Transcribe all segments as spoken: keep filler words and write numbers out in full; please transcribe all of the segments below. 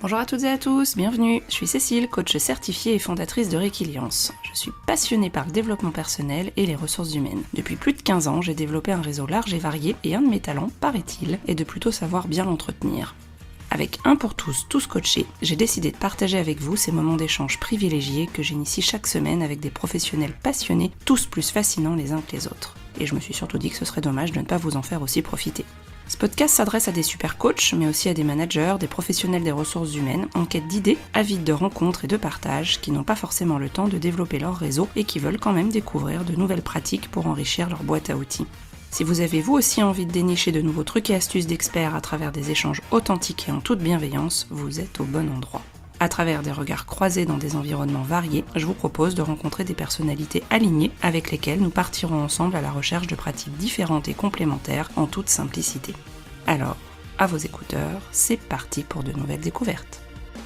Bonjour à toutes et à tous, bienvenue. Je suis Cécile, coach certifiée et fondatrice de Réquiliance. Je suis passionnée par le développement personnel et les ressources humaines. Depuis plus de quinze ans, j'ai développé un réseau large et varié et un de mes talents, paraît-il, est de plutôt savoir bien l'entretenir. Avec Un pour tous, tous coachés, j'ai décidé de partager avec vous ces moments d'échange privilégiés que j'initie chaque semaine avec des professionnels passionnés, tous plus fascinants les uns que les autres. Et je me suis surtout dit que ce serait dommage de ne pas vous en faire aussi profiter. Ce podcast s'adresse à des super coachs, mais aussi à des managers, des professionnels des ressources humaines, en quête d'idées, avides de rencontres et de partage, qui n'ont pas forcément le temps de développer leur réseau et qui veulent quand même découvrir de nouvelles pratiques pour enrichir leur boîte à outils. Si vous avez vous aussi envie de dénicher de nouveaux trucs et astuces d'experts à travers des échanges authentiques et en toute bienveillance, vous êtes au bon endroit. À travers des regards croisés dans des environnements variés, je vous propose de rencontrer des personnalités alignées avec lesquelles nous partirons ensemble à la recherche de pratiques différentes et complémentaires en toute simplicité. Alors, à vos écouteurs, c'est parti pour de nouvelles découvertes.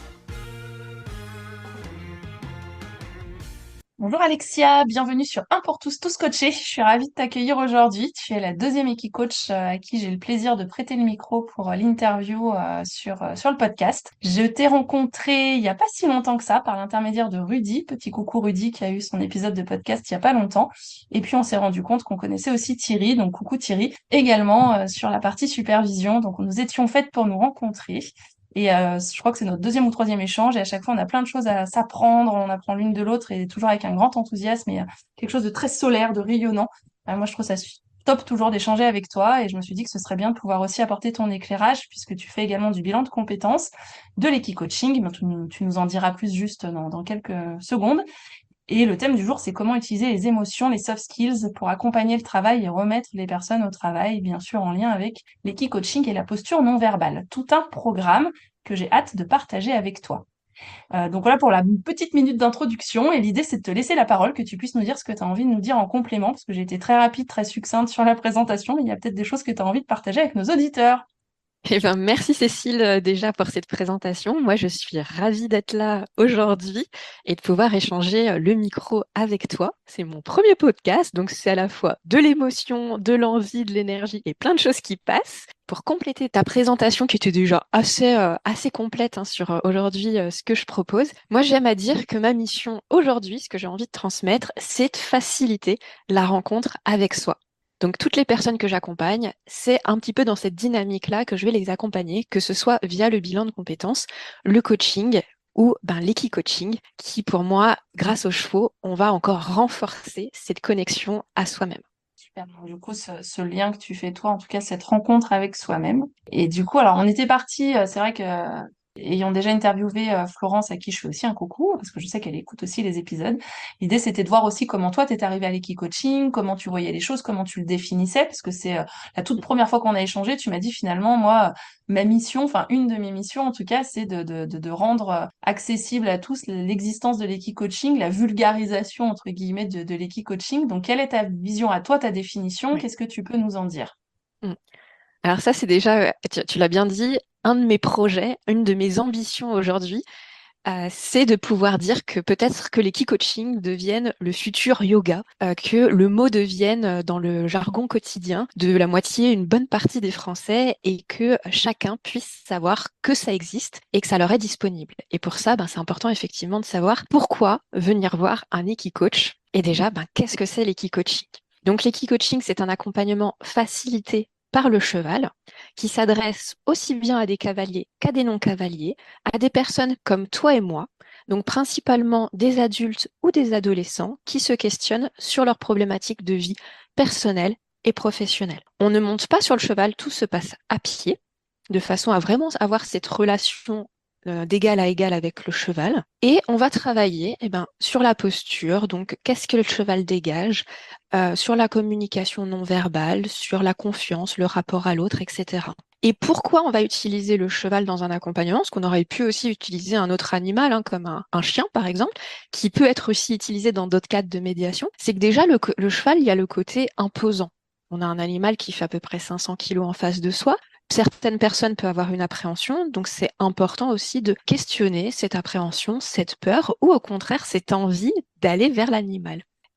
Bonjour Alexia, bienvenue sur Un pour tous, tous coachés. Je suis ravie de t'accueillir aujourd'hui. Tu es la deuxième équicoach euh, à qui j'ai le plaisir de prêter le micro pour euh, l'interview euh, sur, euh, sur le podcast. Je t'ai rencontré il n'y a pas si longtemps que ça par l'intermédiaire de Rudy, petit coucou Rudy qui a eu son épisode de podcast il n'y a pas longtemps. Et puis on s'est rendu compte qu'on connaissait aussi Thierry, donc coucou Thierry, également euh, sur la partie supervision. Donc nous étions faites pour nous rencontrer. Et euh, je crois que c'est notre deuxième ou troisième échange et à chaque fois on a plein de choses à s'apprendre, on apprend l'une de l'autre et toujours avec un grand enthousiasme et euh, quelque chose de très solaire, de rayonnant. Euh, moi je trouve ça su- top toujours d'échanger avec toi et je me suis dit que ce serait bien de pouvoir aussi apporter ton éclairage puisque tu fais également du bilan de compétences, de l'équicoaching, mais tu, nous tu nous en diras plus juste dans, dans quelques secondes. Et le thème du jour, c'est comment utiliser les émotions, les soft skills pour accompagner le travail et remettre les personnes au travail, bien sûr en lien avec l'équicoaching et la posture non verbale. Tout un programme que j'ai hâte de partager avec toi. Euh, donc voilà pour la petite minute d'introduction et l'idée c'est de te laisser la parole, que tu puisses nous dire ce que tu as envie de nous dire en complément, parce que j'ai été très rapide, très succincte sur la présentation, mais il y a peut-être des choses que tu as envie de partager avec nos auditeurs. Eh ben, merci Cécile euh, déjà pour cette présentation. Moi, je suis ravie d'être là aujourd'hui et de pouvoir échanger euh, le micro avec toi. C'est mon premier podcast, donc c'est à la fois de l'émotion, de l'envie, de l'énergie et plein de choses qui passent. Pour compléter ta présentation qui était déjà assez, euh, assez complète hein, sur euh, aujourd'hui euh, ce que je propose, moi j'aime à dire que ma mission aujourd'hui, ce que j'ai envie de transmettre, c'est de faciliter la rencontre avec soi. Donc, toutes les personnes que j'accompagne, c'est un petit peu dans cette dynamique-là que je vais les accompagner, que ce soit via le bilan de compétences, le coaching ou ben, l'équi-coaching, qui pour moi, grâce aux chevaux, on va encore renforcer cette connexion à soi-même. Super. Donc, du coup, ce, ce lien que tu fais toi, en tout cas cette rencontre avec soi-même. Et du coup, alors on était parti, euh, c'est vrai que euh, ayant déjà interviewé euh, Florence, à qui je fais aussi un coucou, parce que je sais qu'elle écoute aussi les épisodes, l'idée c'était de voir aussi comment toi t'es arrivé à l'équicoaching, comment tu voyais les choses, comment tu le définissais, parce que c'est euh, la toute première fois qu'on a échangé, tu m'as dit finalement, moi, ma mission, enfin une de mes missions en tout cas, c'est de, de, de, de rendre euh, accessible à tous l'existence de l'équicoaching, la vulgarisation entre guillemets de, de l'équicoaching. Donc quelle est ta vision à toi, ta définition? Oui. Qu'est-ce que tu peux nous en dire? Mm. Alors ça, c'est déjà, euh, tu, tu l'as bien dit, un de mes projets, une de mes ambitions aujourd'hui, euh, c'est de pouvoir dire que peut-être que l'équi-coaching devienne le futur yoga, euh, que le mot devienne euh, dans le jargon quotidien de la moitié, une bonne partie des Français et que chacun puisse savoir que ça existe et que ça leur est disponible. Et pour ça, ben, c'est important effectivement de savoir pourquoi venir voir un équi-coach et déjà, ben, qu'est-ce que c'est l'équi-coaching? Donc l'équi-coaching, c'est un accompagnement facilité par le cheval qui s'adresse aussi bien à des cavaliers qu'à des non-cavaliers, à des personnes comme toi et moi, donc principalement des adultes ou des adolescents qui se questionnent sur leurs problématiques de vie personnelle et professionnelle. On ne monte pas sur le cheval, tout se passe à pied, de façon à vraiment avoir cette relation euh, d'égal à égal avec le cheval. Et on va travailler eh ben, sur la posture, donc qu'est-ce que le cheval dégage, euh, sur la communication non verbale, sur la confiance, le rapport à l'autre, et cetera. Et pourquoi on va utiliser le cheval dans un accompagnement? Parce qu'on aurait pu aussi utiliser un autre animal, hein, comme un, un chien par exemple, qui peut être aussi utilisé dans d'autres cadres de médiation. C'est que déjà, le, le cheval, il y a le côté imposant. On a un animal qui fait à peu près cinq cents kilos en face de soi. Certaines personnes peuvent avoir une appréhension, donc c'est important aussi de questionner cette appréhension, cette peur, ou au contraire cette envie d'aller vers l'animal.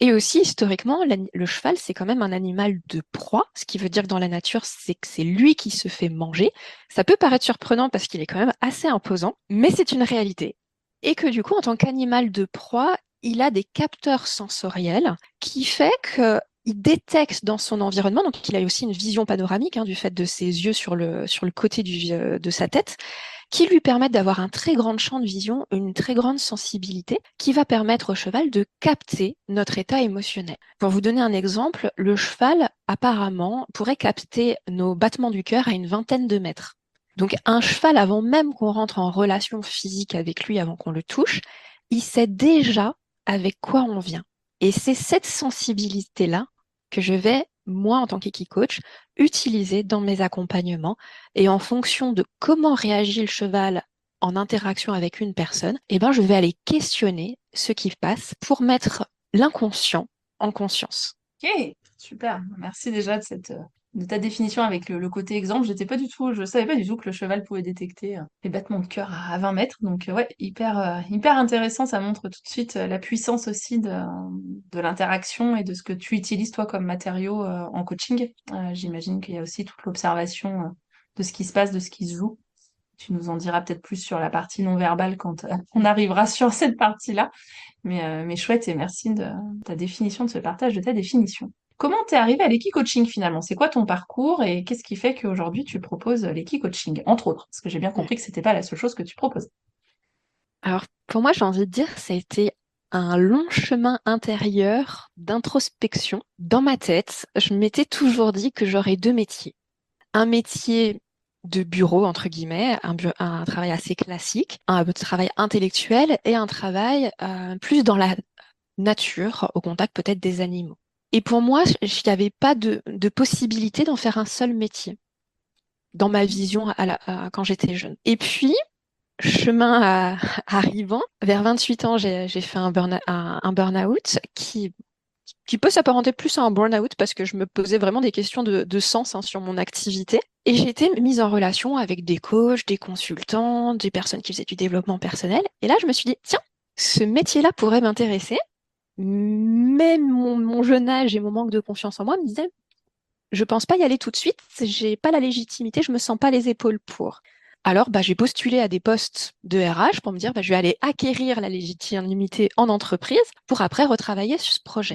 Et aussi, historiquement, l'ani- le cheval, c'est quand même un animal de proie, ce qui veut dire que dans la nature, c'est que c'est lui qui se fait manger. Ça peut paraître surprenant parce qu'il est quand même assez imposant, mais c'est une réalité. Et que du coup, en tant qu'animal de proie, il a des capteurs sensoriels qui fait que il détecte dans son environnement, donc il a aussi une vision panoramique hein, du fait de ses yeux sur le, sur le côté du, euh, de sa tête, qui lui permettent d'avoir un très grand champ de vision, une très grande sensibilité, qui va permettre au cheval de capter notre état émotionnel. Pour vous donner un exemple, le cheval, apparemment, pourrait capter nos battements du cœur à une vingtaine de mètres. Donc un cheval, avant même qu'on rentre en relation physique avec lui, avant qu'on le touche, il sait déjà avec quoi on vient. Et c'est cette sensibilité-là que je vais, moi, en tant qu'équicoach, utiliser dans mes accompagnements et en fonction de comment réagit le cheval en interaction avec une personne, eh ben, je vais aller questionner ce qui passe pour mettre l'inconscient en conscience. Ok, super. Merci déjà de cette, euh, de ta définition avec le, le côté exemple. J'étais pas du tout, je savais pas du tout que le cheval pouvait détecter euh, les battements de cœur à, à vingt mètres. Donc euh, ouais, hyper, euh, hyper intéressant. Ça montre tout de suite euh, la puissance aussi de, de l'interaction et de ce que tu utilises toi comme matériau euh, en coaching. Euh, j'imagine qu'il y a aussi toute l'observation euh, de ce qui se passe, de ce qui se joue. Tu nous en diras peut-être plus sur la partie non verbale quand euh, on arrivera sur cette partie-là. Mais, euh, mais chouette et merci de ta définition, de ce partage de ta définition. Comment t'es arrivé à l'equi-coaching finalement? C'est quoi ton parcours et qu'est-ce qui fait qu'aujourd'hui tu proposes l'equi-coaching, entre autres? Parce que j'ai bien Mm. compris que c'était pas la seule chose que tu proposes. Alors, pour moi, j'ai envie de dire, ça a été un long chemin intérieur d'introspection. Dans ma tête, je m'étais toujours dit que j'aurais deux métiers. Un métier de bureau, entre guillemets, un, bu- un travail assez classique, un travail intellectuel et un travail euh, plus dans la nature, au contact peut-être des animaux. Et pour moi, il n'y avait pas de, de possibilité d'en faire un seul métier dans ma vision à la- à- quand j'étais jeune. Et puis, chemin à- arrivant, vers vingt-huit ans, j'ai j'ai fait un burn, un, un burn-out qui, qui peut s'apparenter plus à un burn-out parce que je me posais vraiment des questions de, de sens hein, sur mon activité. Et j'ai été mise en relation avec des coachs, des consultants, des personnes qui faisaient du développement personnel. Et là, je me suis dit, tiens, ce métier-là pourrait m'intéresser. Mais mon, mon jeune âge et mon manque de confiance en moi me disaient, je pense pas y aller tout de suite, j'ai pas la légitimité, je me sens pas les épaules pour. Alors, bah, j'ai postulé à des postes de R H pour me dire, bah, je vais aller acquérir la légitimité en entreprise pour après retravailler sur ce projet.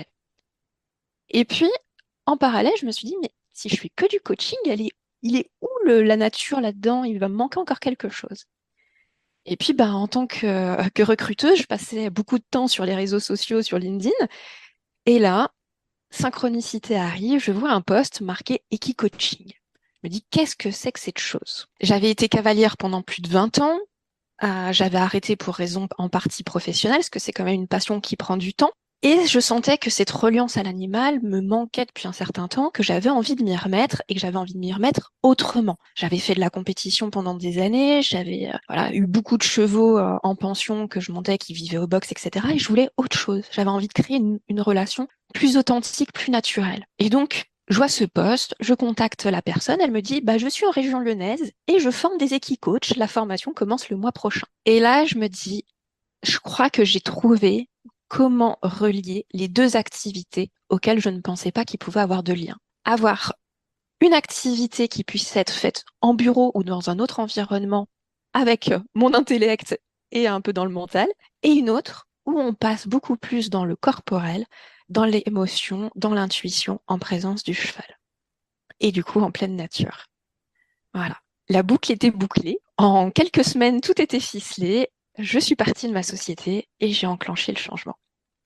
Et puis, en parallèle, je me suis dit, mais si je fais que du coaching, elle est, il est où le- la nature là-dedans? Il va me manquer encore quelque chose. Et puis, bah, en tant que, que recruteuse, je passais beaucoup de temps sur les réseaux sociaux, sur LinkedIn. Et là, synchronicité arrive, je vois un post marqué Equi-coaching. Je me dis, qu'est-ce que c'est que cette chose? J'avais été cavalière pendant plus de vingt ans. Euh, j'avais arrêté pour raison en partie professionnelle, parce que c'est quand même une passion qui prend du temps. Et je sentais que cette reliance à l'animal me manquait depuis un certain temps, que j'avais envie de m'y remettre et que j'avais envie de m'y remettre autrement. J'avais fait de la compétition pendant des années, j'avais euh, voilà, eu beaucoup de chevaux euh, en pension que je montais, qui vivaient au box, et cetera. Et je voulais autre chose. J'avais envie de créer une, une relation plus authentique, plus naturelle. Et donc, je vois ce poste, je contacte la personne, elle me dit, bah, je suis en région lyonnaise et je forme des équicoachs. La formation commence le mois prochain. Et là, je me dis, je crois que j'ai trouvé comment relier les deux activités auxquelles je ne pensais pas qu'il pouvait avoir de lien. Avoir une activité qui puisse être faite en bureau ou dans un autre environnement avec mon intellect et un peu dans le mental, et une autre où on passe beaucoup plus dans le corporel, dans l'émotion, dans l'intuition, en présence du cheval. Et du coup, en pleine nature. Voilà. La boucle était bouclée. En quelques semaines, tout était ficelé. Je suis partie de ma société et j'ai enclenché le changement.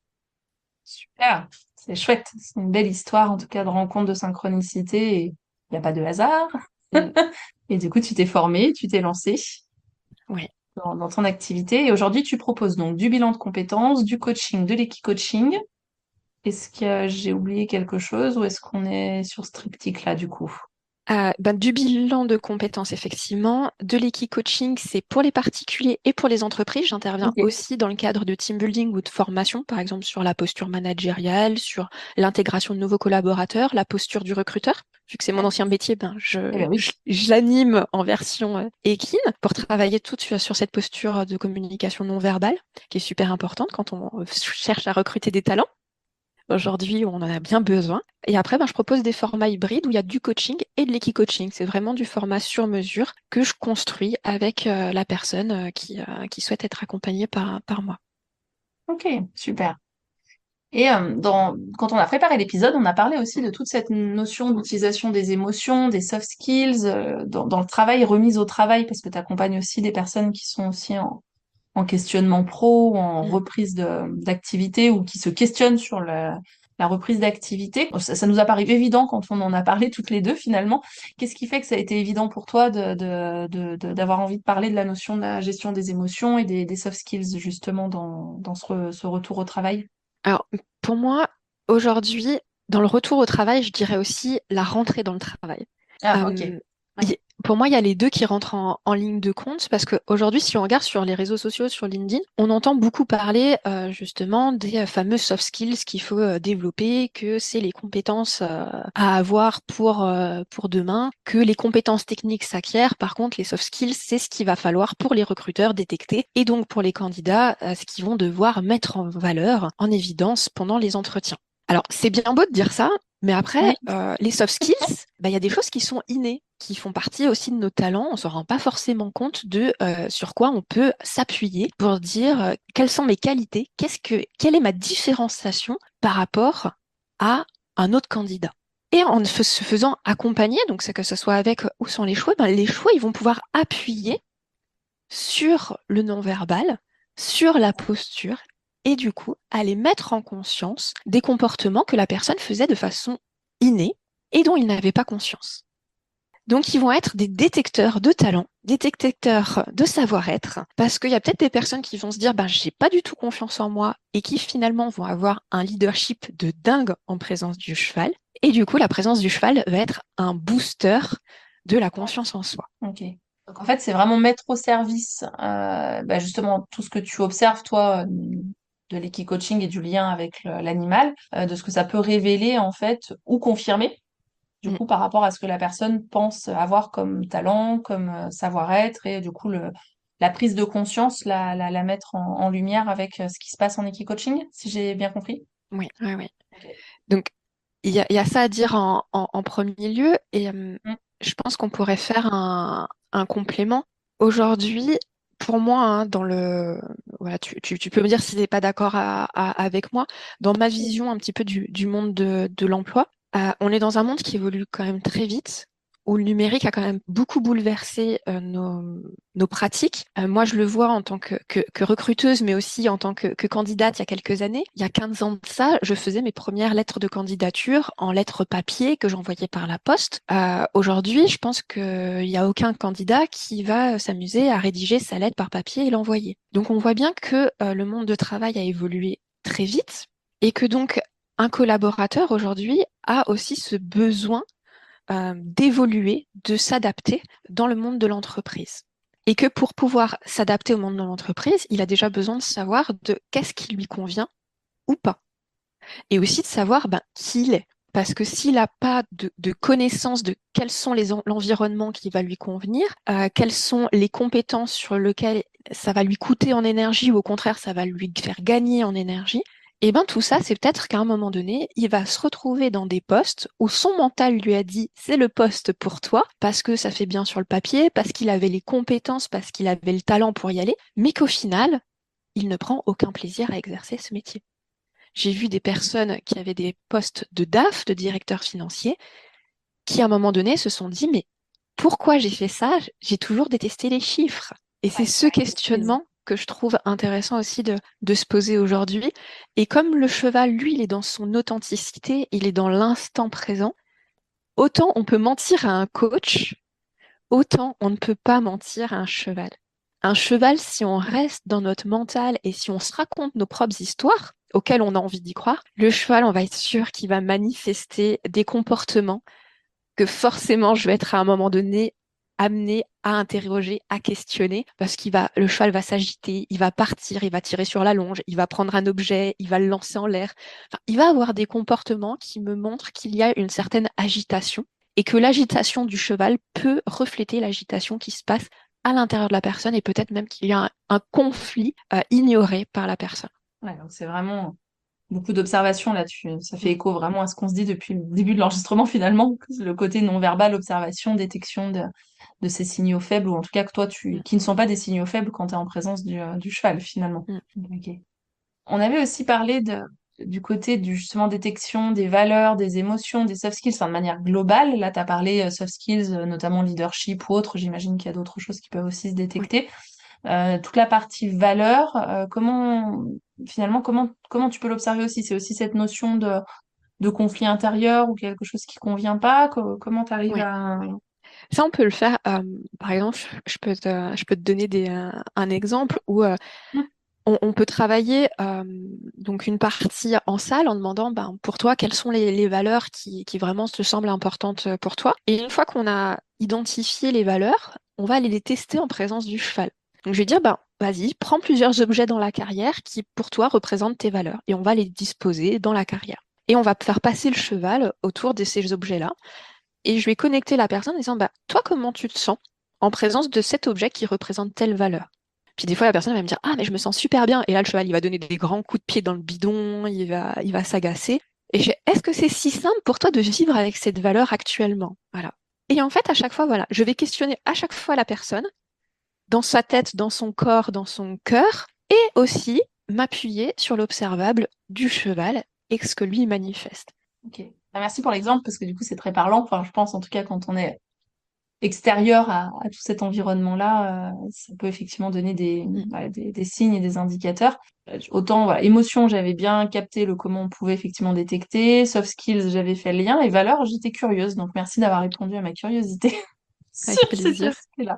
Super, c'est chouette. C'est une belle histoire en tout cas de rencontre, de synchronicité et il n'y a pas de hasard. Mm. Et du coup, tu t'es formé, tu t'es lancé Oui. dans, dans ton activité et aujourd'hui, tu proposes donc du bilan de compétences, du coaching, de l'équi-coaching. Est-ce que j'ai oublié quelque chose ou est-ce qu'on est sur ce triptyque-là du coup? Euh, ben, du bilan de compétences, effectivement. De l'équi-coaching, c'est pour les particuliers et pour les entreprises. J'interviens Ok. aussi dans le cadre de team building ou de formation, par exemple sur la posture managériale, sur l'intégration de nouveaux collaborateurs, la posture du recruteur. Vu que c'est mon ancien métier, ben, Eh je, ben oui. je, je l'anime en version euh, équine pour travailler tout sur, sur cette posture de communication non verbale, qui est super importante quand on euh, cherche à recruter des talents. aujourd'hui où on en a bien besoin. Et après, ben, je propose des formats hybrides où il y a du coaching et de l'équi-coaching. C'est vraiment du format sur mesure que je construis avec euh, la personne euh, qui, euh, qui souhaite être accompagnée par, par moi. Ok, super. Et euh, dans, quand on a préparé l'épisode, on a parlé aussi de toute cette notion d'utilisation des émotions, des soft skills, euh, dans, dans le travail, remise au travail, parce que tu accompagnes aussi des personnes qui sont aussi en, en questionnement pro, ou en Mm. reprise de, d'activité, ou qui se questionnent sur la, la reprise d'activité. Ça, ça nous a paru évident quand on en a parlé toutes les deux finalement. Qu'est-ce qui fait que ça a été évident pour toi de, de, de, de- d'avoir envie de parler de la notion de la gestion des émotions et des, des soft skills justement dans, dans ce, re- ce retour au travail? Alors, pour moi, aujourd'hui, dans le retour au travail, je dirais aussi la rentrée dans le travail. Ah, ok. Euh, Ouais. y- pour moi, il y a les deux qui rentrent en, en ligne de compte parce qu'aujourd'hui, si on regarde sur les réseaux sociaux, sur LinkedIn, on entend beaucoup parler euh, justement des euh, fameux soft skills qu'il faut euh, développer, que c'est les compétences euh, à avoir pour, euh, pour demain, que les compétences techniques s'acquièrent. Par contre, les soft skills, c'est ce qu'il va falloir pour les recruteurs détecter et donc pour les candidats, euh, ce qu'ils vont devoir mettre en valeur, en évidence pendant les entretiens. Alors, c'est bien beau de dire ça, mais après, Oui. euh, les soft skills, bah, il y a des choses qui sont innées, qui font partie aussi de nos talents. On ne se rend pas forcément compte de euh, sur quoi on peut s'appuyer pour dire euh, quelles sont mes qualités, qu'est-ce que, quelle est ma différenciation par rapport à un autre candidat. Et en fe- se faisant accompagner, donc c'est que ce soit avec ou sans les choix, ben, les choix, ils vont pouvoir appuyer sur le non-verbal, sur la posture, et du coup, aller mettre en conscience des comportements que la personne faisait de façon innée et dont il n'avait pas conscience. Donc, ils vont être des détecteurs de talent, des détecteurs de savoir-être, parce qu'il y a peut-être des personnes qui vont se dire, ben, j'ai pas du tout confiance en moi, et qui finalement vont avoir un leadership de dingue en présence du cheval. Et du coup, la présence du cheval va être un booster de la confiance en soi. Ok. Donc en fait, c'est vraiment mettre au service euh, bah, justement tout ce que tu observes, toi, euh, de l'équi-coaching et du lien avec le- l'animal, euh, de ce que ça peut révéler en fait ou confirmer, du Mm. coup, par rapport à ce que la personne pense avoir comme talent, comme euh, savoir-être, et du coup, le, la prise de conscience, la, la, la mettre en, en lumière avec euh, ce qui se passe en équi-coaching, si j'ai bien compris. Oui, oui, oui. Ok. Donc, il y a, il y a ça à dire en, en- en premier lieu, et euh, Mm. je pense qu'on pourrait faire un, un complément. Aujourd'hui, pour moi, hein, dans le, voilà, tu, tu, tu peux me dire si tu n'es pas d'accord à- à- avec moi, dans ma vision un petit peu du, du monde de, de l'emploi, euh, on est dans un monde qui évolue quand même très vite, où le numérique a quand même beaucoup bouleversé euh, nos, nos pratiques. Euh, moi, je le vois en tant que, que, que recruteuse, mais aussi en tant que, que candidate il y a quelques années. Il y a quinze ans de ça, je faisais mes premières lettres de candidature en lettres papier que j'envoyais par la poste. Euh, aujourd'hui, je pense qu'il n'y a aucun candidat qui va s'amuser à rédiger sa lettre par papier et l'envoyer. Donc, on voit bien que euh, le monde de travail a évolué très vite et que donc un collaborateur aujourd'hui a aussi ce besoin euh, d'évoluer, de s'adapter dans le monde de l'entreprise. Et que pour pouvoir s'adapter au monde de l'entreprise, il a déjà besoin de savoir de qu'est-ce qui lui convient ou pas. Et aussi de savoir ben, qui il est. Parce que s'il n'a pas de, de connaissance de quels sont les en- l'environnement qui va lui convenir, euh, quelles sont les compétences sur lesquelles ça va lui coûter en énergie ou au contraire ça va lui faire gagner en énergie, et ben tout ça, c'est peut-être qu'à un moment donné, il va se retrouver dans des postes où son mental lui a dit c'est le poste pour toi, parce que ça fait bien sur le papier, parce qu'il avait les compétences, parce qu'il avait le talent pour y aller, mais qu'au final, il ne prend aucun plaisir à exercer ce métier. J'ai vu des personnes qui avaient des postes de D A F, de directeur financier, qui à un moment donné se sont dit, mais pourquoi j'ai fait ça? J'ai toujours détesté les chiffres. Et c'est Ouais, ce maîtrise. questionnement que je trouve intéressant aussi de, de se poser aujourd'hui. Et comme le cheval, lui, il est dans son authenticité, il est dans l'instant présent, autant on peut mentir à un coach, autant on ne peut pas mentir à un cheval. Un cheval, si on reste dans notre mental et si on se raconte nos propres histoires, auxquelles on a envie d'y croire, le cheval, on va être sûr qu'il va manifester des comportements que forcément je vais être à un moment donné amené à interroger, à questionner, parce qu'il va, le cheval va s'agiter, il va partir, il va tirer sur la longe, il va prendre un objet, il va le lancer en l'air. Enfin, il va avoir des comportements qui me montrent qu'il y a une certaine agitation et que l'agitation du cheval peut refléter l'agitation qui se passe à l'intérieur de la personne et peut-être même qu'il y a un, un conflit euh, ignoré par la personne. Ouais, donc c'est vraiment Beaucoup d'observations là-dessus. Ça fait Mm, écho vraiment à ce qu'on se dit depuis le début de l'enregistrement finalement, le côté non-verbal, observation, détection de, de ces signaux faibles, ou en tout cas que toi, tu, mm, qui ne sont pas des signaux faibles quand tu es en présence du, euh, du cheval finalement. mm. Ok. On avait aussi parlé de, du côté du justement détection des valeurs, des émotions, des soft skills, enfin, de manière globale. Là, tu as parlé euh, soft skills, euh, notamment leadership ou autre. J'imagine qu'il y a d'autres choses qui peuvent aussi se Oui. détecter. Euh, toute la partie valeur, euh, comment finalement comment comment tu peux l'observer aussi? C'est aussi cette notion de, de conflit intérieur ou quelque chose qui convient pas. Co- comment tu arrives Oui. à... Ça, on peut le faire. Euh, par exemple, je peux te, je peux te donner des, euh, un exemple où euh, on, on peut travailler euh, donc une partie en salle en demandant ben, pour toi quelles sont les, les valeurs qui, qui vraiment te semblent importantes pour toi. Et une fois qu'on a identifié les valeurs, on va aller les tester en présence du cheval. Donc je vais dire ben, vas-y, prends plusieurs objets dans la carrière qui pour toi représentent tes valeurs et on va les disposer dans la carrière. Et on va faire passer le cheval autour de ces objets-là et je vais connecter la personne en disant, bah, toi, comment tu te sens en présence de cet objet qui représente telle valeur? Puis des fois, la personne va me dire, ah, mais je me sens super bien. Et là, le cheval, il va donner des grands coups de pied dans le bidon, il va, il va s'agacer. Et je fais, est-ce que c'est si simple pour toi de vivre avec cette valeur actuellement? Voilà. Et en fait, à chaque fois, voilà, je vais questionner à chaque fois la personne, dans sa tête, dans son corps, dans son cœur, et aussi m'appuyer sur l'observable du cheval et ce que lui manifeste. Ok. Bah, merci pour l'exemple parce que du coup c'est très parlant. Enfin, je pense en tout cas quand on est extérieur à, à tout cet environnement-là, euh, ça peut effectivement donner des, Mm. voilà, des, des signes et des indicateurs. Euh, Autant, voilà, émotion, j'avais bien capté le comment on pouvait effectivement détecter. Soft skills, j'avais fait le lien. Et valeurs, j'étais curieuse. Donc, merci d'avoir répondu à ma curiosité Avec sur cet plaisir. aspect-là.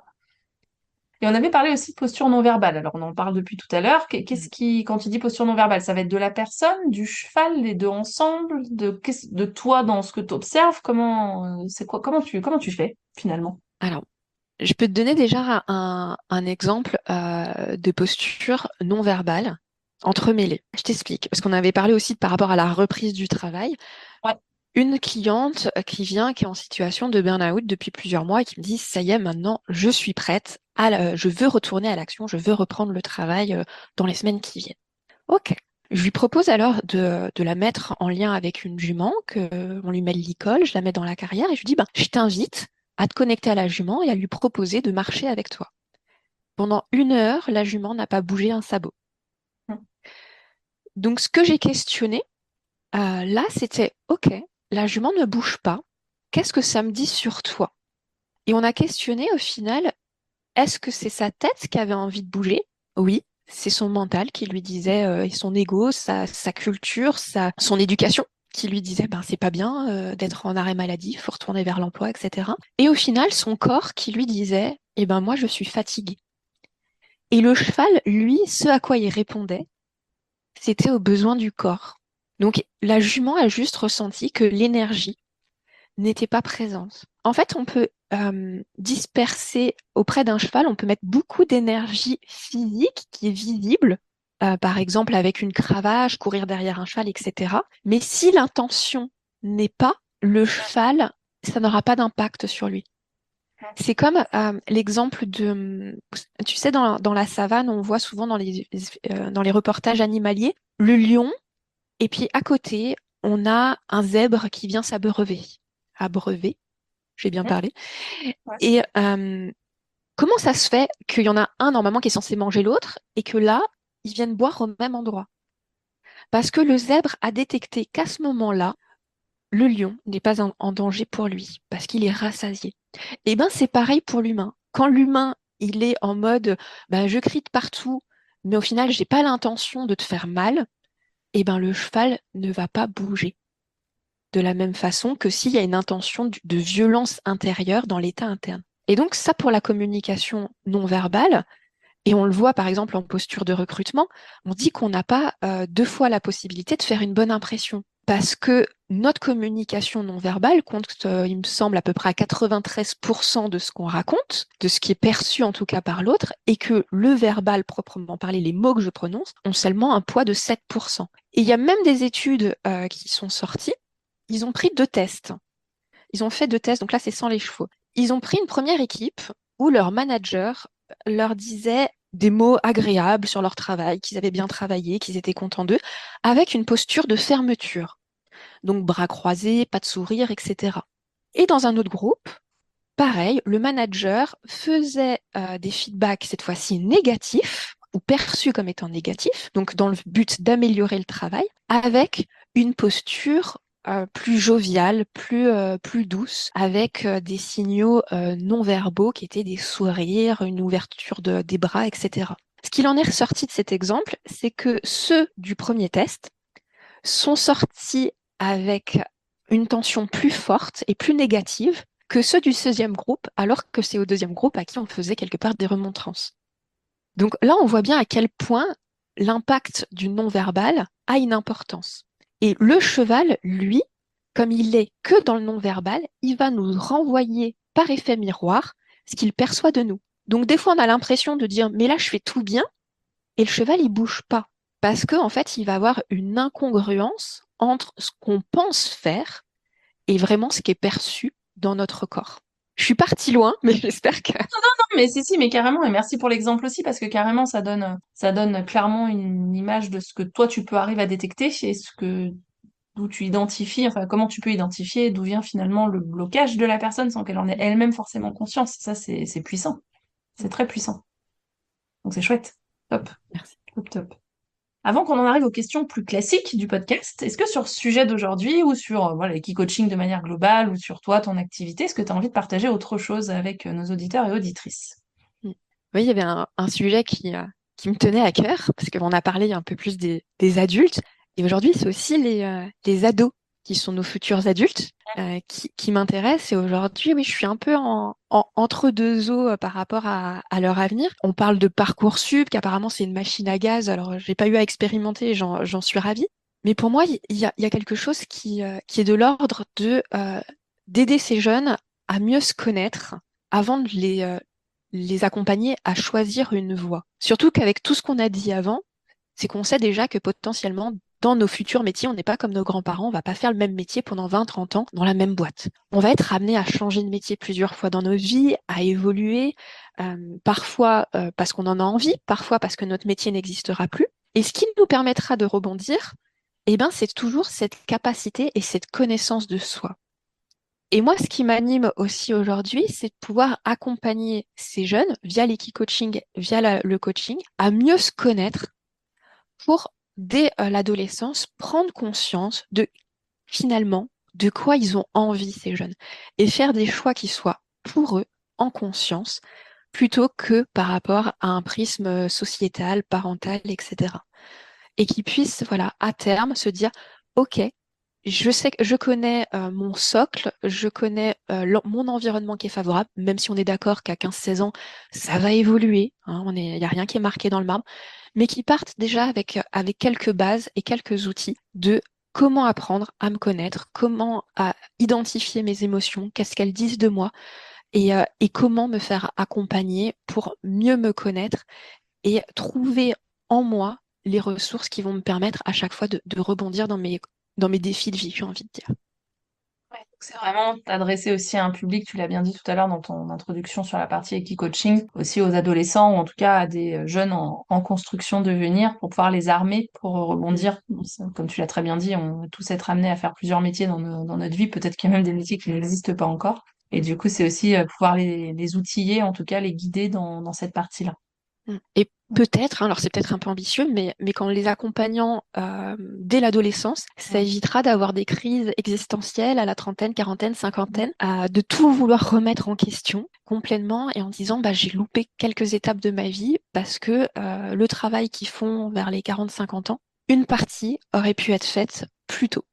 Et on avait parlé aussi de posture non verbale. Alors, on en parle depuis tout à l'heure. Qu'est- Qu'est-ce qui, quand tu dis posture non verbale, ça va être de la personne, du cheval, les deux ensemble, de, qu'est-ce- de toi dans ce que tu observes? Comment, euh, c'est quoi, comment tu, comment tu fais finalement? Alors, je peux te donner déjà un, un exemple euh, de posture non verbale entremêlée. Je t'explique, parce qu'on avait parlé aussi par rapport à la reprise du travail. Ouais. Une cliente euh, qui vient, qui est en situation de burn-out depuis plusieurs mois et qui me dit, ça y est, maintenant, je suis prête, à la- je veux retourner à l'action, je veux reprendre le travail euh, dans les semaines qui viennent. Ok. Je lui propose alors de, de la mettre en lien avec une jument, que, on lui met le licol, je la mets dans la carrière et je lui dis, ben, je t'invite à te connecter à la jument et à lui proposer de marcher avec toi. Pendant une heure, la jument n'a pas bougé un sabot. Donc, ce que j'ai questionné, euh, là, c'était, OK, la jument ne bouge pas. Qu'est-ce que ça me dit sur toi? Et on a questionné au final, est-ce que c'est sa tête qui avait envie de bouger? Oui, c'est son mental qui lui disait, euh, et son ego, sa, sa culture, sa, son éducation, qui lui disait, ben, c'est pas bien euh, d'être en arrêt maladie, il faut retourner vers l'emploi, et cetera. Et au final, son corps qui lui disait, eh ben, moi, je suis fatigué. Et le cheval, lui, ce à quoi il répondait, c'était aux besoins du corps. Donc la jument a juste ressenti que l'énergie n'était pas présente. En fait, on peut euh, disperser auprès d'un cheval, on peut mettre beaucoup d'énergie physique qui est visible, euh, par exemple avec une cravache, courir derrière un cheval, et cetera. Mais si l'intention n'est pas, le cheval, ça n'aura pas d'impact sur lui. C'est comme euh, l'exemple de, tu sais, dans, dans la savane, on voit souvent dans les, euh, dans les reportages animaliers, le lion, et puis à côté, on a un zèbre qui vient s'abreuver. Abreuver, j'ai bien Mhm. parlé. Ouais. Et euh, comment ça se fait qu'il y en a un normalement qui est censé manger l'autre, et que là, ils viennent boire au même endroit? Parce que le zèbre a détecté qu'à ce moment-là, le lion n'est pas en, en danger pour lui, parce qu'il est rassasié. Eh ben, c'est pareil pour l'humain. Quand l'humain, il est en mode, bah, je crie de partout, mais au final, j'ai pas l'intention de te faire mal, eh ben, le cheval ne va pas bouger. De la même façon que s'il y a une intention de de violence intérieure dans l'état interne. Et donc, ça pour la communication non verbale, et on le voit par exemple en posture de recrutement, on dit qu'on n'a pas euh, deux fois la possibilité de faire une bonne impression. Parce que notre communication non verbale compte, euh, il me semble, à peu près à quatre-vingt-treize pour cent de ce qu'on raconte, de ce qui est perçu en tout cas par l'autre, et que le verbal proprement parlé, les mots que je prononce, ont seulement un poids de sept pour cent. Et il y a même des études euh, qui sont sorties, ils ont pris deux tests. Ils ont fait deux tests, donc là c'est sans les chevaux. Ils ont pris une première équipe où leur manager leur disait des mots agréables sur leur travail, qu'ils avaient bien travaillé, qu'ils étaient contents d'eux, avec une posture de fermeture. Donc bras croisés, pas de sourire, et cetera. Et dans un autre groupe, pareil, le manager faisait euh, des feedbacks cette fois-ci négatifs ou perçus comme étant négatifs, donc dans le but d'améliorer le travail, avec une posture euh, plus joviale, plus, euh, plus douce, avec euh, des signaux euh, non verbaux qui étaient des sourires, une ouverture de- des bras, et cetera. Ce qu'il en est ressorti de cet exemple, c'est que ceux du premier test sont sortis avec une tension plus forte et plus négative que ceux du deuxième groupe, alors que c'est au deuxième groupe à qui on faisait quelque part des remontrances. Donc là, on voit bien à quel point l'impact du non-verbal a une importance. Et le cheval, lui, comme il est que dans le non-verbal, il va nous renvoyer par effet miroir ce qu'il perçoit de nous. Donc des fois, on a l'impression de dire, mais là, je fais tout bien, et le cheval, il bouge pas. Parce qu'en en fait, il va avoir une incongruence entre ce qu'on pense faire et vraiment ce qui est perçu dans notre corps. Je suis partie loin, mais j'espère que... Non, mais si, si, mais carrément, et merci pour l'exemple aussi, parce que carrément, ça donne, ça donne clairement une image de ce que toi, tu peux arriver à détecter et ce que, d'où tu identifies, enfin, comment tu peux identifier d'où vient finalement le blocage de la personne sans qu'elle en ait elle-même forcément conscience. Ça, c'est, c'est puissant. C'est très puissant. Donc, c'est chouette. Top, Merci. top, top. Avant qu'on en arrive aux questions plus classiques du podcast, est-ce que sur ce sujet d'aujourd'hui ou sur euh, voilà, l'e-coaching de manière globale ou sur toi, ton activité, est-ce que tu as envie de partager autre chose avec euh, nos auditeurs et auditrices? Mm. Oui, il y avait un, un sujet qui, euh, qui me tenait à cœur, parce qu'on a parlé un peu plus des, des adultes, et aujourd'hui, c'est aussi les, euh, les ados qui sont nos futurs adultes euh, qui, qui m'intéressent. Et aujourd'hui, oui, je suis un peu en, en- entre deux eaux euh, par rapport à, à leur avenir. On parle de Parcoursup, qu'apparemment c'est une machine à gaz, alors j'ai pas eu à expérimenter, j'en, j'en suis ravie. Mais pour moi, il y a, il y a quelque chose qui, euh, qui est de l'ordre de euh, d'aider ces jeunes à mieux se connaître avant de les, euh, les accompagner à choisir une voie. Surtout qu'avec tout ce qu'on a dit avant, c'est qu'on sait déjà que potentiellement, dans nos futurs métiers, on n'est pas comme nos grands-parents, on va pas faire le même métier pendant vingt, trente ans dans la même boîte. On va être amené à changer de métier plusieurs fois dans nos vies, à évoluer, euh, parfois euh, parce qu'on en a envie, parfois parce que notre métier n'existera plus. Et ce qui nous permettra de rebondir, eh ben, c'est toujours cette capacité et cette connaissance de soi. Et moi, ce qui m'anime aussi aujourd'hui, c'est de pouvoir accompagner ces jeunes via l'équicoaching, via la- le coaching, à mieux se connaître pour, dès euh, l'adolescence, prendre conscience de, finalement, de quoi ils ont envie, ces jeunes, et faire des choix qui soient pour eux, en conscience, plutôt que par rapport à un prisme euh, sociétal, parental, et cetera. Et qui puissent, voilà, à terme, se dire, OK, je sais que je connais euh, mon socle, je connais euh, l'en- mon environnement qui est favorable, même si on est d'accord qu'à quinze seize ans, ça va évoluer, hein, on est, il n'y a rien qui est marqué dans le marbre, mais qui partent déjà avec, euh, avec quelques bases et quelques outils de comment apprendre à me connaître, comment à identifier mes émotions, qu'est-ce qu'elles disent de moi, et, euh, et comment me faire accompagner pour mieux me connaître et trouver en moi les ressources qui vont me permettre à chaque fois de, de rebondir dans mes, dans mes défis de vie, j'ai envie de dire. Ouais, donc c'est vraiment t'adresser aussi à un public, tu l'as bien dit tout à l'heure dans ton introduction sur la partie Equi-coaching, aussi aux adolescents ou en tout cas à des euh, jeunes en, en construction de venir pour pouvoir les armer pour Mm. rebondir. Bon, ça, comme tu l'as très bien dit, on va tous être amenés à faire plusieurs métiers dans, nos- dans notre vie, peut-être qu'il y a même des métiers qui n'existent pas encore. Et du coup, c'est aussi euh, pouvoir les, les outiller, en tout cas les guider dans, dans cette partie-là. Mm. Et peut-être, hein, alors c'est peut-être un peu ambitieux, mais, mais qu'en les accompagnant euh, dès l'adolescence, ça Ouais. évitera d'avoir des crises existentielles à la trentaine, quarantaine, cinquantaine, euh, de tout vouloir remettre en question complètement et en disant bah, j'ai loupé quelques étapes de ma vie parce que euh, le travail qu'ils font vers les quarante, cinquante ans, une partie aurait pu être faite plus tôt.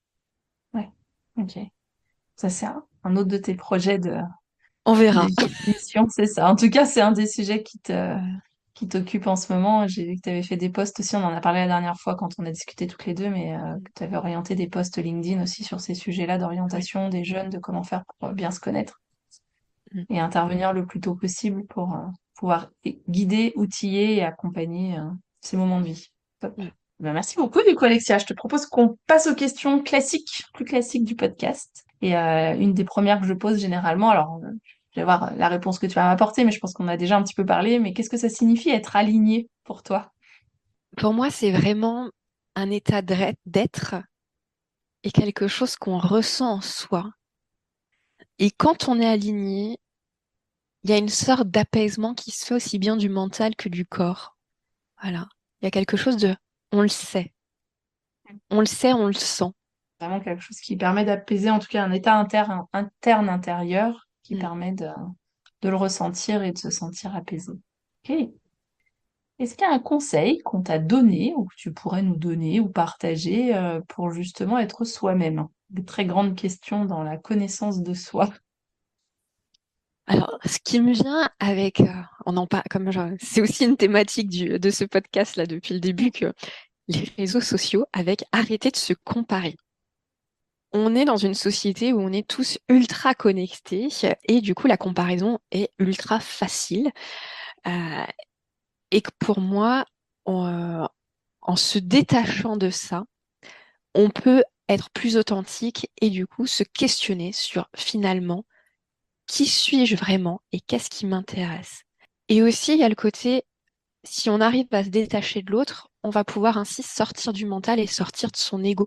Ouais. Ok. Ça, c'est un, un autre de tes projets de, On de verra. mission, c'est ça. En tout cas, c'est un des sujets qui te, qui t'occupe en ce moment. J'ai vu que tu avais fait des posts aussi, on en a parlé la dernière fois quand on a discuté toutes les deux, mais euh, que tu avais orienté des posts LinkedIn aussi sur ces sujets-là Ouais. d'orientation des jeunes, de comment faire pour euh, bien se connaître Mm. et intervenir le plus tôt possible pour euh, pouvoir guider, outiller et accompagner euh, ces moments de vie. Top. Mm. Ben, merci beaucoup, du coup, Alexia. Je te propose qu'on passe aux questions classiques, plus classiques du podcast. Et euh, une des premières que je pose généralement, alors je vais voir la réponse que tu vas m'apporter, mais je pense qu'on a déjà un petit peu parlé. Mais qu'est-ce que ça signifie être aligné pour toi? Pour moi, c'est vraiment un état d'être d'être et quelque chose qu'on ressent en soi. Et quand on est aligné, il y a une sorte d'apaisement qui se fait aussi bien du mental que du corps. Voilà. Il y a quelque chose de, on le sait, on le sait, on le sent. Vraiment quelque chose qui permet d'apaiser, en tout cas un état interne, interne intérieur qui Mm. permet de, de le ressentir et de se sentir apaisé. Ok. Est-ce qu'il y a un conseil qu'on t'a donné ou que tu pourrais nous donner ou partager euh, pour justement être soi-même? Des très grandes questions dans la connaissance de soi. Alors, ce qui me vient avec, euh, on en parle, comme je- c'est aussi une thématique du- de ce podcast là depuis le début que les réseaux sociaux avec arrêter de se comparer. On est dans une société où on est tous ultra connectés et du coup la comparaison est ultra facile. Euh, et que pour moi, on, euh, en se détachant de ça, on peut être plus authentique et du coup se questionner sur finalement qui suis-je vraiment et qu'est-ce qui m'intéresse. Et aussi, il y a le côté, si on arrive à se détacher de l'autre, on va pouvoir ainsi sortir du mental et sortir de son ego.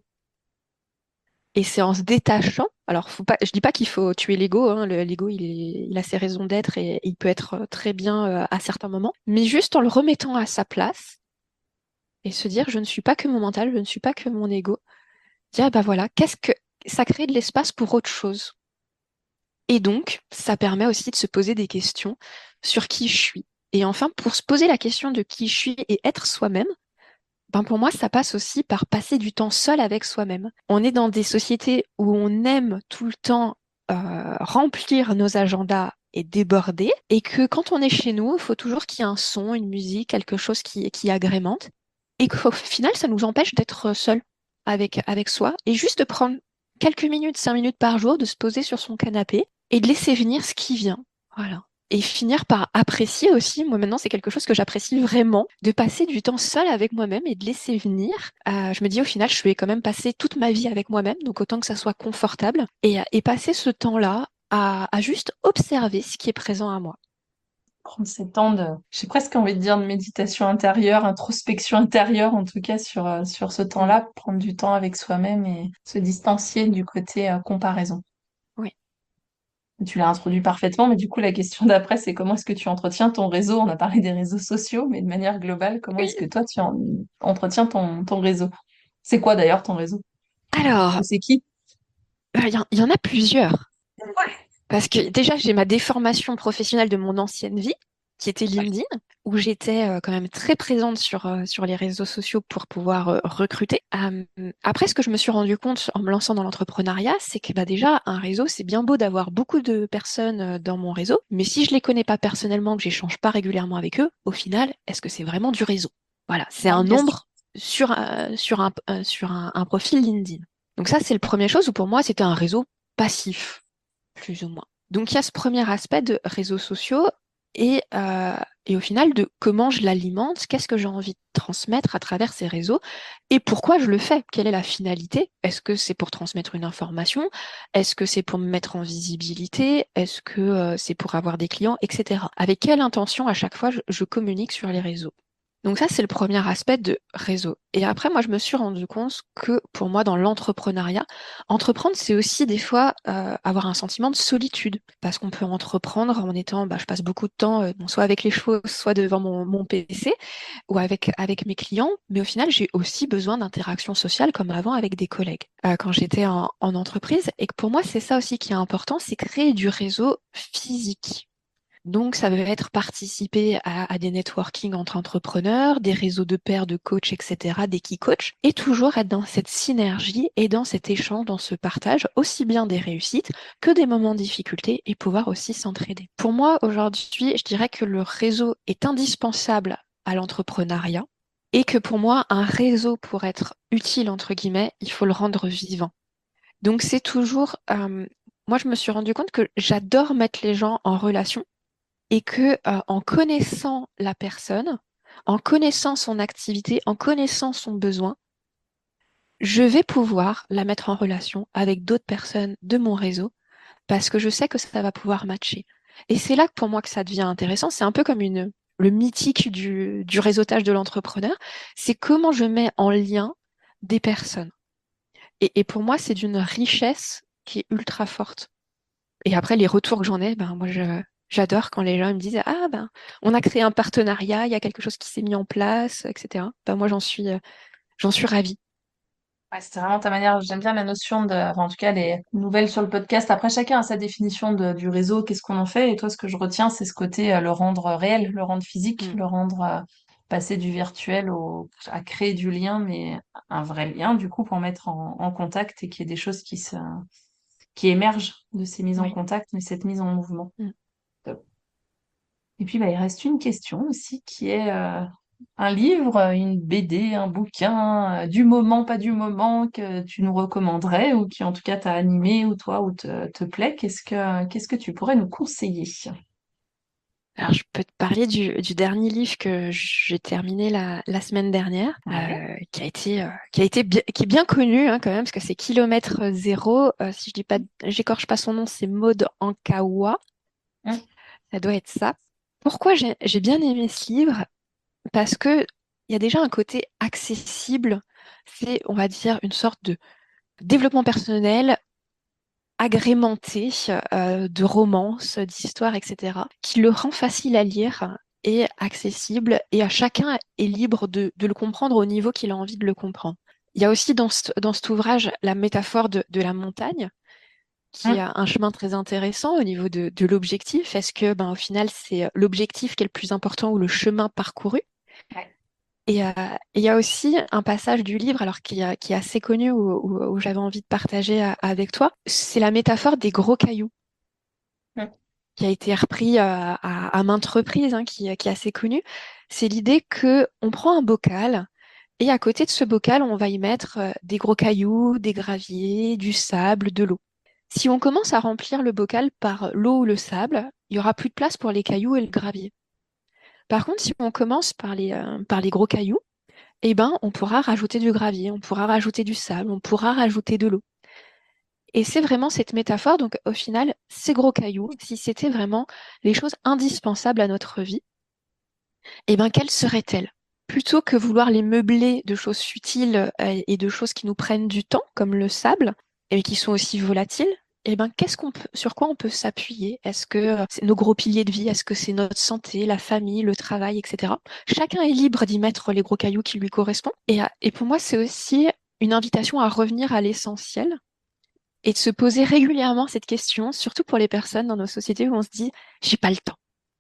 Et c'est en se détachant, alors faut pas, je dis pas qu'il faut tuer l'ego, hein, le- l'ego il est- il a ses raisons d'être et il peut être euh, très bien euh, à certains moments, mais juste en le remettant à sa place et se dire je ne suis pas que mon mental, je ne suis pas que mon ego, dire bah voilà, qu'est-ce que ça crée de l'espace pour autre chose. Et donc, ça permet aussi de se poser des questions sur qui je suis. Et enfin, pour se poser la question de qui je suis et être soi-même, ben pour moi, ça passe aussi par passer du temps seul avec soi-même. On est dans des sociétés où on aime tout le temps euh, remplir nos agendas et déborder, et que quand on est chez nous, il faut toujours qu'il y ait un son, une musique, quelque chose qui, qui agrémente, et qu'au final, ça nous empêche d'être seul avec, avec soi, et juste de prendre quelques minutes, cinq minutes par jour, de se poser sur son canapé et de laisser venir ce qui vient. Voilà. Et finir par apprécier aussi, moi maintenant c'est quelque chose que j'apprécie vraiment, de passer du temps seul avec moi-même et de laisser venir. Euh, je me dis au final, je vais quand même passer toute ma vie avec moi-même, donc autant que ça soit confortable, et, et passer ce temps-là à, à juste observer ce qui est présent à moi. Prendre ces temps de, j'ai presque envie de dire de méditation intérieure, introspection intérieure en tout cas sur, euh, sur ce Mm. temps-là, prendre du temps avec soi-même et se distancier du côté euh, comparaison. Oui. Tu l'as introduit parfaitement, mais du coup, la question d'après, c'est comment est-ce que tu entretiens ton réseau? On a parlé des réseaux sociaux, mais de manière globale, comment est-ce que Oui. toi, tu en- entretiens ton, ton réseau? C'est quoi d'ailleurs ton réseau? Alors, Et c'est qui? euh, il y, en il y en a plusieurs. Parce que déjà, j'ai ma déformation professionnelle de mon ancienne vie, qui était LinkedIn, où j'étais euh, quand même très présente sur, euh, sur les réseaux sociaux pour pouvoir euh, recruter. Euh, après, ce que je me suis rendu compte en me lançant dans l'entrepreneuriat, c'est que bah, déjà, un réseau, c'est bien beau d'avoir beaucoup de personnes euh, dans mon réseau, mais si je les connais pas personnellement, que j'échange pas régulièrement avec eux, au final, est-ce que c'est vraiment du réseau? Voilà, c'est un Bonne question. nombre sur, euh, sur, un, euh, sur un, un profil LinkedIn. Donc ça, c'est le premier chose où pour moi, c'était un réseau passif plus ou moins. Donc il y a ce premier aspect de réseaux sociaux et, euh, et au final de comment je l'alimente, qu'est-ce que j'ai envie de transmettre à travers ces réseaux et pourquoi je le fais, quelle est la finalité? Est-ce que c'est pour transmettre une information? Est-ce que c'est pour me mettre en visibilité? Est-ce que euh, c'est pour avoir des clients, et cetera. Avec quelle intention à chaque fois je, je communique sur les réseaux? Donc ça, c'est le premier aspect de réseau. Et après, moi, je me suis rendu compte que pour moi, dans l'entrepreneuriat, entreprendre, c'est aussi des fois euh, avoir un sentiment de solitude. Parce qu'on peut entreprendre en étant, bah, je passe beaucoup de temps, euh, bon, soit avec les chevaux, soit devant mon, mon P C, ou avec, avec mes clients. Mais au final, j'ai aussi besoin d'interaction sociale comme avant avec des collègues euh, quand j'étais en, en entreprise. Et que pour moi, c'est ça aussi qui est important, c'est créer du réseau physique. Donc, ça va être participer à, à des networking entre entrepreneurs, des réseaux de pairs, de coachs, et cetera, des key coachs, et toujours être dans cette synergie et dans cet échange, dans ce partage, aussi bien des réussites que des moments de difficulté et pouvoir aussi s'entraider. Pour moi, aujourd'hui, je dirais que le réseau est indispensable à l'entrepreneuriat et que pour moi, un réseau, pour être utile, entre guillemets, il faut le rendre vivant. Donc, c'est toujours... euh, moi, je me suis rendu compte que j'adore mettre les gens en relation et que euh, en connaissant la personne, en connaissant son activité, en connaissant son besoin, je vais pouvoir la mettre en relation avec d'autres personnes de mon réseau parce que je sais que ça va pouvoir matcher. Et c'est là que pour moi que ça devient intéressant. C'est un peu comme une, le mythique du, du réseautage de l'entrepreneur. C'est comment je mets en lien des personnes. Et, et pour moi, c'est d'une richesse qui est ultra forte. Et après, les retours que j'en ai, ben, moi, je, j'adore quand les gens me disent, ah, ben, on a créé un partenariat, il y a quelque chose qui s'est mis en place, et cetera. Ben, moi, j'en suis, euh, j'en suis ravie. Ouais, c'était vraiment ta manière. J'aime bien la notion de, enfin, en tout cas, les nouvelles sur le podcast. Après, chacun a sa définition de- du réseau, qu'est-ce qu'on en fait. Et toi, ce que je retiens, c'est ce côté, euh, le rendre réel, le rendre physique, Mm, le rendre, euh, passer du virtuel au, à créer du lien, mais un vrai lien, du coup, pour mettre en, en contact et qu'il y ait des choses qui se, qui émergent de ces mises en oui. contact, mais cette mise en mouvement. Mm. Top. Et puis, bah, il reste une question aussi qui est, euh, un livre, une B D, un bouquin, euh, du moment, pas du moment, que tu nous recommanderais ou qui en tout cas t'a animé ou toi ou te, te plaît, qu'est-ce que, qu'est-ce que tu pourrais nous conseiller? Alors, je peux te parler du, du dernier livre que j'ai terminé la, la semaine dernière, Ouais. euh, qui a été, euh, qui a été bien, qui est bien connu hein, quand même, parce que c'est Kilomètre Zéro. Euh, si je dis pas, j'écorche pas son nom, c'est Maud Ankawa. Hum, Ça doit être ça. Pourquoi j'ai j'ai bien aimé ce livre? Parce que il y a déjà un côté accessible. C'est, on va dire, une sorte de développement personnel agrémenté euh, de romances, d'histoires, et cetera, qui le rend facile à lire et accessible, et à chacun est libre de, de le comprendre au niveau qu'il a envie de le comprendre. Il y a aussi dans, ce- dans cet ouvrage la métaphore de, de la montagne, qui hum. a un chemin très intéressant au niveau de, de l'objectif. Est-ce que, ben, au final, c'est l'objectif qui est le plus important ou le chemin parcouru? Ouais. Et euh, et il y a aussi un passage du livre, alors qui, est- qui est assez connu, où, où- où j'avais envie de partager euh, avec toi. C'est la métaphore des gros cailloux, Hum. qui a été repris euh, à, à maintes reprises, hein, qui, qui est assez connu. C'est l'idée que on prend un bocal et à côté de ce bocal, on va y mettre euh, des gros cailloux, des graviers, du sable, de l'eau. Si on commence à remplir le bocal par l'eau ou le sable, il y aura plus de place pour les cailloux et le gravier. Par contre, si on commence par les, euh, par les gros cailloux, eh ben, on pourra rajouter du gravier, on pourra rajouter du sable, on pourra rajouter de l'eau. Et c'est vraiment cette métaphore, donc au final, ces gros cailloux, si c'était vraiment les choses indispensables à notre vie, eh ben, quelles seraient-elles? Plutôt que vouloir les meubler de choses futiles euh, et de choses qui nous prennent du temps, comme le sable, et qui sont aussi volatiles, eh ben, qu'est-ce qu'on peut, sur quoi on peut s'appuyer? Est-ce que euh, c'est nos gros piliers de vie? Est-ce que c'est notre santé, la famille, le travail, et cetera. Chacun est libre d'y mettre les gros cailloux qui lui correspondent. Et, à- et pour moi, c'est aussi une invitation à revenir à l'essentiel et de se poser régulièrement cette question, surtout pour les personnes dans nos sociétés où on se dit, j'ai pas le temps.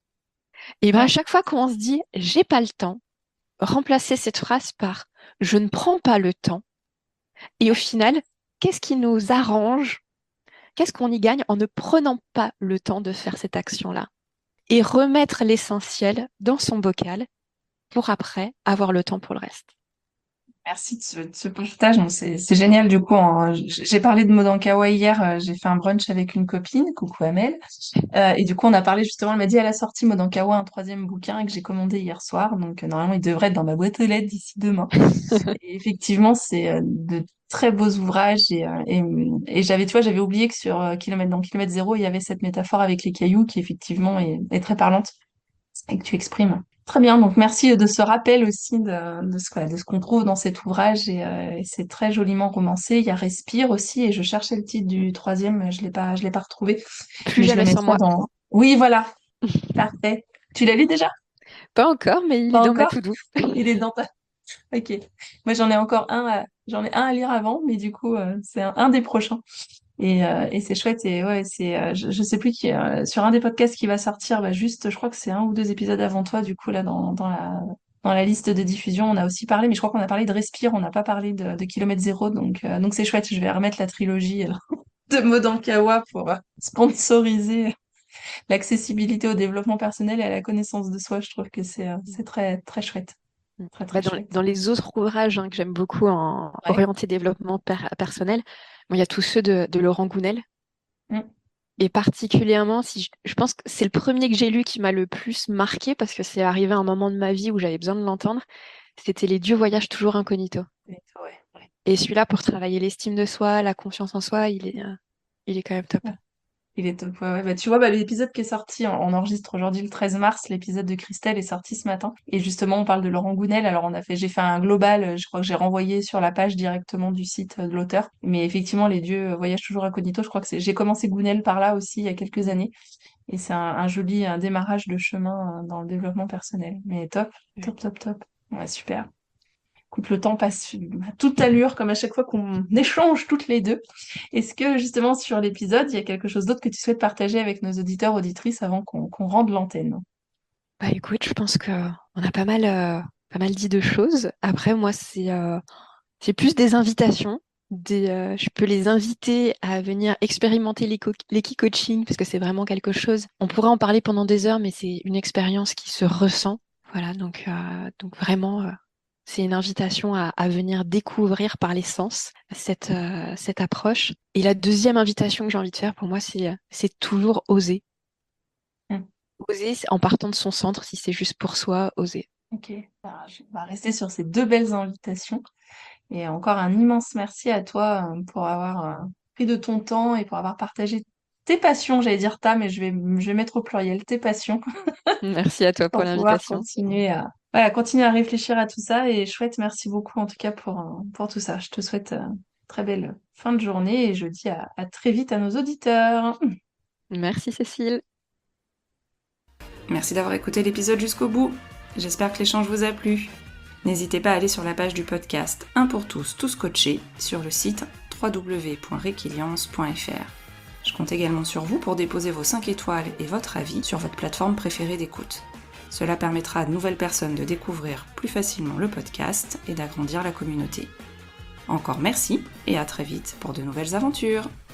Et ben, à Hum. chaque fois qu'on se dit, j'ai pas le temps, remplacer cette phrase par je ne prends pas le temps. Et au final, qu'est-ce qui nous arrange? Qu'est-ce qu'on y gagne en ne prenant pas le temps de faire cette action-là? Et remettre l'essentiel dans son bocal pour après avoir le temps pour le reste. Merci de ce, de ce partage. Non, c'est, c'est génial du coup. Hein. J- J'ai parlé de Modankawa hier. euh, J'ai fait un brunch avec une copine, coucou Amel. Euh, et du coup, on a parlé justement. Elle m'a dit à la sortie Modankawa un troisième bouquin que j'ai commandé hier soir. Donc euh, normalement, il devrait être dans ma boîte aux lettres d'ici demain. Et effectivement, c'est euh, de très beaux ouvrages. Et, euh, et, et j'avais, tu vois, j'avais oublié que sur euh, Kilomètre, dans Kilomètre Zéro, il y avait cette métaphore avec les cailloux qui effectivement est, est très parlante et que tu exprimes. Très bien, donc merci de ce rappel aussi de, de ce, voilà, de ce qu'on trouve dans cet ouvrage et, euh, et c'est très joliment romancé. Il y a Respire aussi et je cherchais le titre du troisième, je l'ai pas, je l'ai pas retrouvé, Plus mais je le jamais sans mettrai moi. dans. Oui, voilà, parfait. Tu l'as lu déjà? Pas encore, mais il est Pas dans ma encore? to-do. Il est dans ta. Ok. Moi, j'en ai encore un, à... j'en ai un à lire avant, mais du coup, euh, c'est un, un des prochains. Et, euh, et c'est chouette. Et ouais, c'est, euh, je, je sais plus qui, euh, sur un des podcasts qui va sortir, bah, juste, je crois que c'est un ou deux épisodes avant toi, du coup, là, dans, dans la, dans la liste de diffusion, on a aussi parlé, mais je crois qu'on a parlé de Respire, on n'a pas parlé de, de Kilomètre Zéro, donc, euh, donc c'est chouette. Je vais remettre la trilogie euh, de Modankawa pour euh, sponsoriser l'accessibilité au développement personnel et à la connaissance de soi. Je trouve que c'est, euh, c'est très, très chouette. Mm. Très, Bah, très dans, chouette. dans les autres ouvrages hein, que j'aime beaucoup en Ouais. orienté développement per- personnel, bon, il y a tous ceux de, de Laurent Gounel. Mm. Et particulièrement, si je, je pense que c'est le premier que j'ai lu qui m'a le plus marqué parce que c'est arrivé à un moment de ma vie où j'avais besoin de l'entendre. C'était Les Dieux voyagent toujours incognito. Ouais, ouais. Et celui-là, pour travailler l'estime de soi, la confiance en soi, il est, euh, il est quand même top. Il est top, ouais, ouais. Bah, tu vois, bah, l'épisode qui est sorti, on, on enregistre aujourd'hui le treize mars, l'épisode de Christelle est sorti ce matin. Et justement, on parle de Laurent Gounel. Alors, on a fait, j'ai fait un global, euh, je crois que j'ai renvoyé sur la page directement du site euh, de l'auteur. Mais effectivement, les dieux euh, voyagent toujours incognito. Je crois que c'est, j'ai commencé Gounel par là aussi il y a quelques années. Et c'est un, un joli un démarrage de chemin euh, dans le développement personnel. Mais top, top, top, top. Ouais, super. Écoute, le temps passe à toute allure, comme à chaque fois qu'on échange toutes les deux. Est-ce que justement sur l'épisode, il y a quelque chose d'autre que tu souhaites partager avec nos auditeurs, auditrices avant qu'on qu'on rende l'antenne? Bah écoute, je pense que on a pas mal, euh, pas mal dit de choses. Après, moi, c'est euh, c'est plus des invitations. Des, euh, je peux les inviter à venir expérimenter l'éco- l'équi-coaching parce que c'est vraiment quelque chose. On pourrait en parler pendant des heures, mais c'est une expérience qui se ressent. Voilà, donc, euh, donc vraiment, euh, c'est une invitation à, à venir découvrir par les sens cette, euh, cette approche. Et la deuxième invitation que j'ai envie de faire pour moi, c'est, euh, c'est toujours oser. Hmm, Oser en partant de son centre, si c'est juste pour soi, oser. ok, bah, je vais rester sur ces deux belles invitations. Et encore un immense merci à toi euh, pour avoir euh, pris de ton temps et pour avoir partagé tes passions, j'allais dire ta, mais je vais, je vais mettre au pluriel, tes passions, Merci à toi pour pour pouvoir l'invitation. continuer à, voilà, continuer à réfléchir à tout ça. Et chouette, merci beaucoup en tout cas pour, euh, pour tout ça. Je te souhaite euh, très belle fin de journée et je dis à, à très vite à nos auditeurs. Merci Cécile. Merci d'avoir écouté l'épisode jusqu'au bout. J'espère que l'échange vous a plu. N'hésitez pas à aller sur la page du podcast Un pour tous, tous coachés sur le site w w w point requiliance point f r. Je compte également sur vous pour déposer vos cinq étoiles et votre avis sur votre plateforme préférée d'écoute. Cela permettra à de nouvelles personnes de découvrir plus facilement le podcast et d'agrandir la communauté. Encore merci et à très vite pour de nouvelles aventures.